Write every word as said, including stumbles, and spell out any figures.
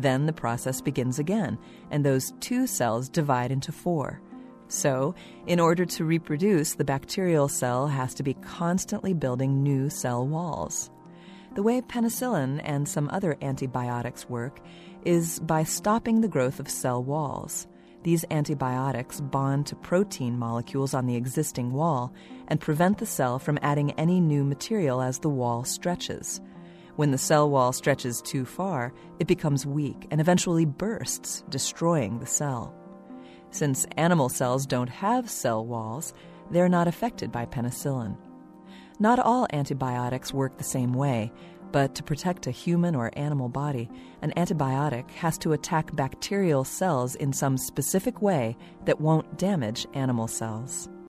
Then the process begins again, and those two cells divide into four. So, in order to reproduce, the bacterial cell has to be constantly building new cell walls. The way penicillin and some other antibiotics work is by stopping the growth of cell walls. These antibiotics bond to protein molecules on the existing wall and prevent the cell from adding any new material as the wall stretches. When the cell wall stretches too far, it becomes weak and eventually bursts, destroying the cell. Since animal cells don't have cell walls, they're not affected by penicillin. Not all antibiotics work the same way, but to protect a human or animal body, an antibiotic has to attack bacterial cells in some specific way that won't damage animal cells.